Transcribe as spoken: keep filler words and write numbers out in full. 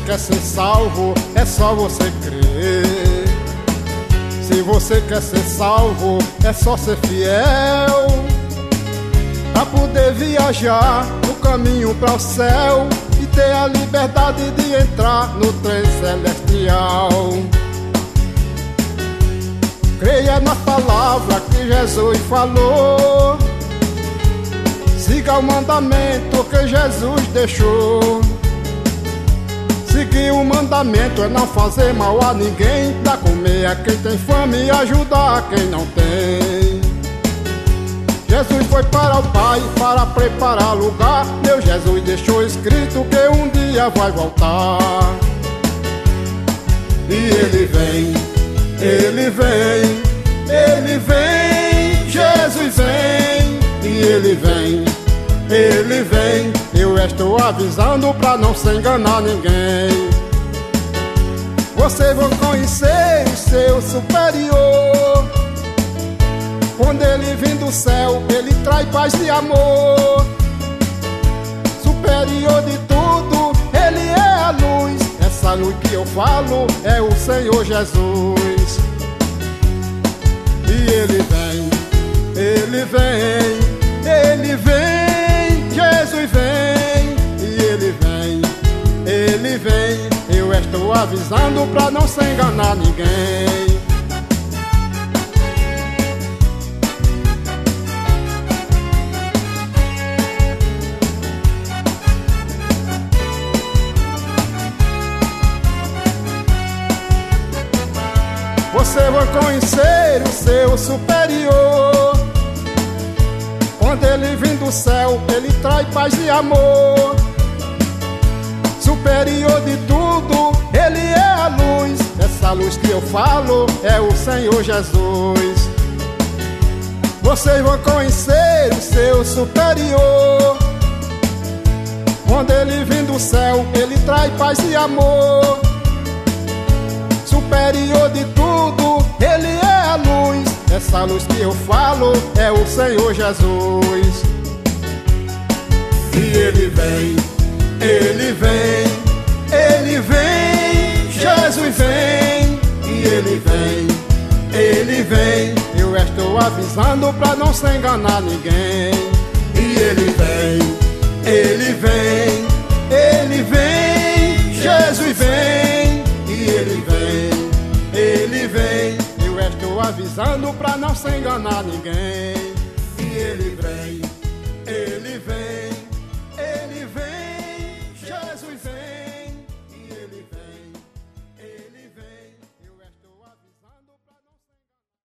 quer ser salvo, é só você crer. Se você quer ser salvo, é só ser fiel, pra poder viajar no caminho para o céu e ter a liberdade de entrar no trem celestial. Creia na palavra que Jesus falou, siga o mandamento que Jesus deixou. Seguir o mandamento é não fazer mal a ninguém, dar comer a quem tem fome e ajudar a quem não tem. Jesus foi para o Pai para preparar lugar. Meu Jesus deixou escrito que um dia vai voltar. E Ele vem, Ele vem, Ele vem, Jesus vem. E Ele vem, Ele vem. Eu estou avisando pra não se enganar ninguém. Você vai conhecer o seu superior. Quando Ele vem do céu, Ele traz paz e amor. Superior de tudo, Ele é a luz. Essa luz que eu falo é o Senhor Jesus. E Ele vem, Ele vem, Ele vem, Jesus vem. E Ele vem, Ele vem. Eu estou avisando pra não se enganar ninguém. Você vai conhecer o seu superior. Quando Ele vem do céu, Ele traz paz e amor. Superior de tudo, Ele é a luz. Essa luz que eu falo é o Senhor Jesus. Vocês vão conhecer o seu superior. Quando Ele vem do céu, Ele traz paz e amor. Superior de tudo, Ele é a luz. Essa luz que eu falo é o Senhor Jesus. E Ele vem, Ele vem, Ele vem, Jesus vem. E Ele vem, Ele vem. Eu estou avisando pra não se enganar ninguém. E Ele vem, Ele vem, Ele vem, Jesus vem. E Ele vem, Ele vem. Eu estou avisando pra não se enganar ninguém. E Ele vem.